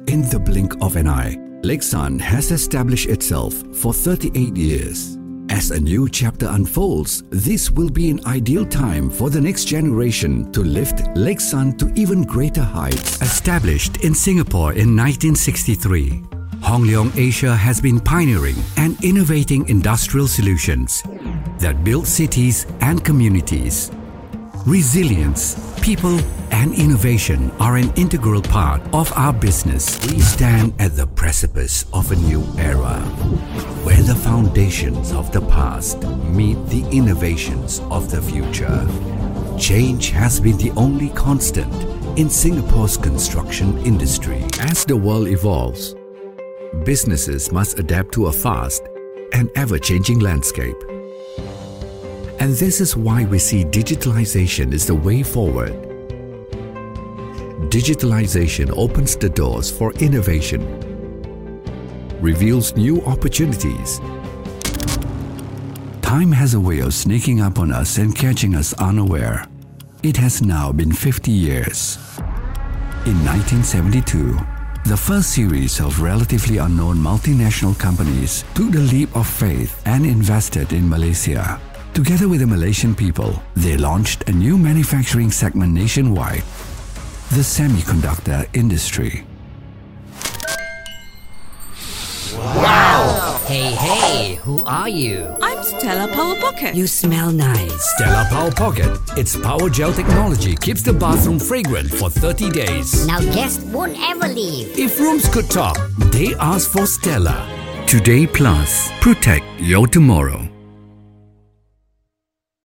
In the blink of an eye, Lakessun has established itself for 38 years. As a new chapter unfolds, this will be an ideal time for the next generation to lift Lakessun to even greater heights. Established in Singapore in 1963, Hong Leong Asia has been pioneering and innovating industrial solutions that build cities and communities. Resilience, people, and innovation are an integral part of our business. We stand at the precipice of a new era, where the foundations of the past meet the innovations of the future. Change has been the only constant in Singapore's construction industry. As the world evolves, businesses must adapt to a fast and ever-changing landscape. And this is why we see digitalization is the way forward. Digitalization opens the doors for innovation, reveals new opportunities. Time has a way of sneaking up on us and catching us unaware. It has now been 50 years. In 1972, the first series of relatively unknown multinational companies took the leap of faith and invested in Malaysia. Together with the Malaysian people, they launched a new manufacturing segment nationwide, the semiconductor industry. Wow! Hey, who are you? I'm Stella Power Pocket. You smell nice. Stella Power Pocket. Its power gel technology keeps the bathroom fragrant for 30 days. Now guests won't ever leave. If rooms could talk, they ask for Stella. Today Plus. Protect your tomorrow.